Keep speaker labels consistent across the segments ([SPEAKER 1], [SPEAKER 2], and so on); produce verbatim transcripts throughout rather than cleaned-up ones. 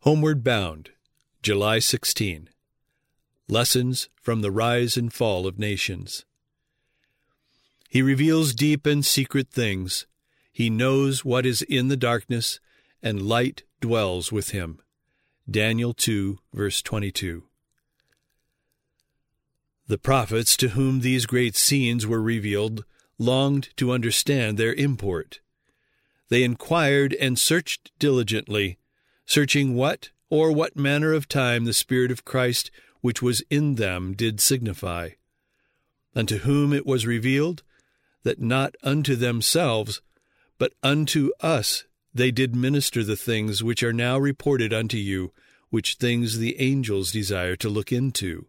[SPEAKER 1] Homeward Bound, July sixteenth. Lessons from the Rise and Fall of Nations. He reveals deep and secret things. He knows what is in the darkness, and light dwells with him. Daniel two, verse twenty-two. The prophets to whom these great scenes were revealed longed to understand their import. They inquired and searched diligently, searching what or what manner of time the Spirit of Christ which was in them did signify. Unto whom it was revealed, that not unto themselves, but unto us they did minister the things which are now reported unto you, which things the angels desire to look into.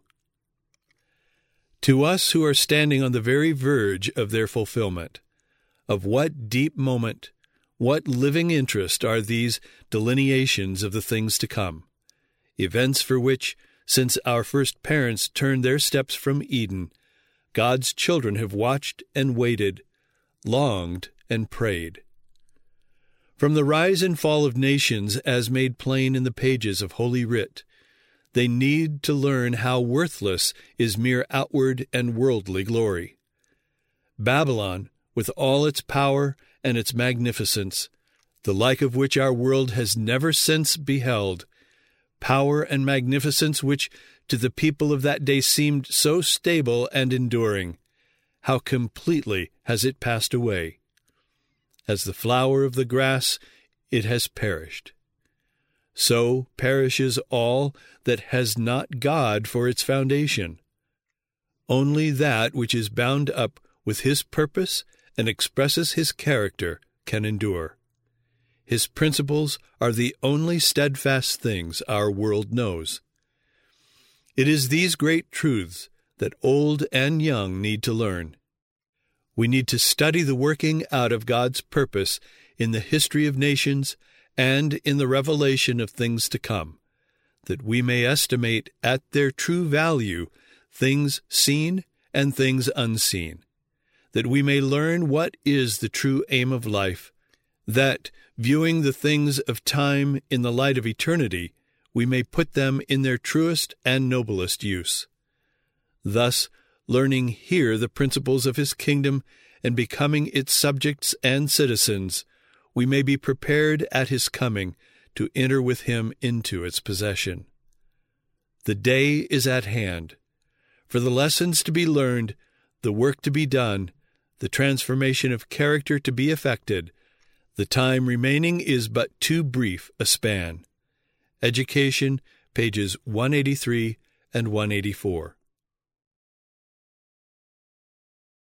[SPEAKER 1] To us who are standing on the very verge of their fulfillment, of what deep moment, what living interest are these delineations of the things to come, events for which, since our first parents turned their steps from Eden, God's children have watched and waited, longed and prayed. From the rise and fall of nations as made plain in the pages of Holy Writ, they need to learn how worthless is mere outward and worldly glory. Babylon, with all its power and its magnificence, the like of which our world has never since beheld, power and magnificence which to the people of that day seemed so stable and enduring, how completely has it passed away. As the flower of the grass, it has perished. So perishes all that has not God for its foundation. Only that which is bound up with His purpose and expresses His character can endure. His principles are the only steadfast things our world knows. It is these great truths that old and young need to learn. We need to study the working out of God's purpose in the history of nations and in the revelation of things to come, that we may estimate at their true value things seen and things unseen, that we may learn what is the true aim of life, that, viewing the things of time in the light of eternity, we may put them in their truest and noblest use. Thus, learning here the principles of His kingdom and becoming its subjects and citizens, we may be prepared at His coming to enter with Him into its possession. The day is at hand. For the lessons to be learned, the work to be done, the transformation of character to be effected, the time remaining is but too brief a span. Education, pages one eighty-three and one eighty-four.